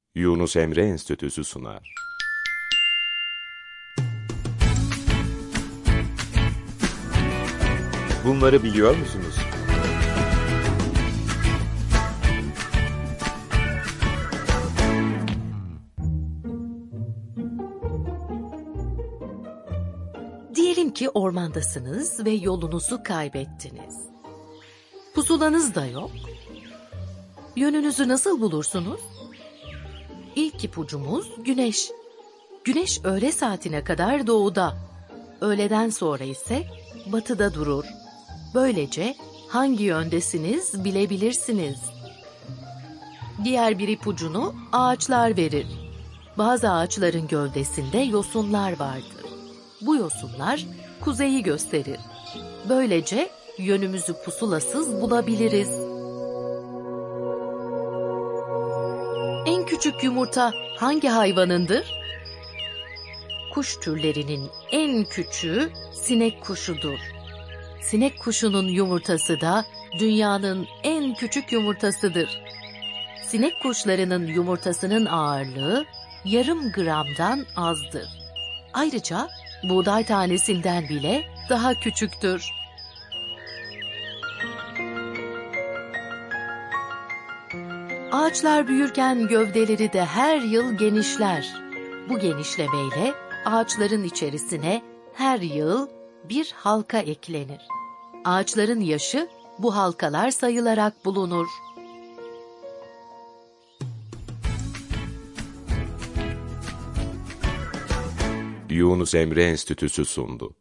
Yunus Emre Enstitüsü sunar. Bunları biliyor musunuz? Diyelim ki ormandasınız ve yolunuzu kaybettiniz. Pusulanız da yok. Yönünüzü nasıl bulursunuz? İlk ipucumuz güneş. Güneş öğle saatine kadar doğuda, öğleden sonra ise batıda durur. Böylece hangi yöndesiniz bilebilirsiniz. Diğer bir ipucunu ağaçlar verir. Bazı ağaçların gövdesinde yosunlar vardır. Bu yosunlar kuzeyi gösterir. Böylece yönümüzü pusulasız bulabiliriz. En küçük yumurta hangi hayvanındır? Kuş türlerinin en küçüğü sinek kuşudur. Sinek kuşunun yumurtası da dünyanın en küçük yumurtasıdır. Sinek kuşlarının yumurtasının ağırlığı yarım gramdan azdır. Ayrıca buğday tanesinden bile daha küçüktür. Ağaçlar büyürken gövdeleri de her yıl genişler. Bu genişlemeyle ağaçların içerisine her yıl bir halka eklenir. Ağaçların yaşı bu halkalar sayılarak bulunur. Yunus Emre Enstitüsü sundu.